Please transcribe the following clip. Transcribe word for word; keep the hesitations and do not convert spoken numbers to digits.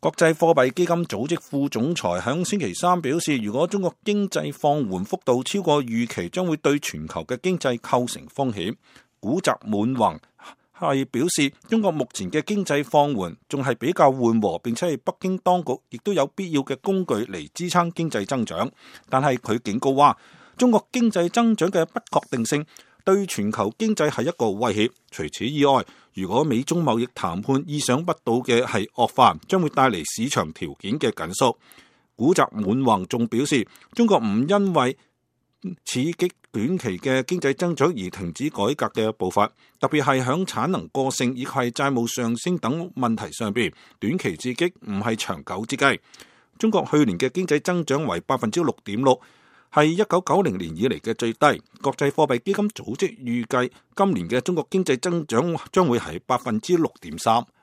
國際貨幣基金組織副總裁響星期三表示，如果中國經濟放緩幅度超過預期，將會對全球嘅經濟構成風險。古澤滿宏係表示，中國目前嘅經濟放緩仲係比較緩和，並且係北京當局亦都有必要嘅工具嚟支撐經濟增長。但係佢警告話，中國經濟增長嘅不確定性對全球經濟係一個威脅。除此以外，如果美中貿易談判意想不到嘅係惡化，將會帶嚟市場條件嘅緊縮。古澤滿宏仲表示，中國唔因為刺激短期嘅經濟增長而停止改革嘅步伐，特別係響產能過剩以及債務上升等問題上邊，短期刺激唔係長久之計。中國去年嘅經濟增長為百分之六點六，係一九九零年以嚟嘅最低。國際貨幣基金組織預計今年嘅中國經濟增長將會係百分之六點三。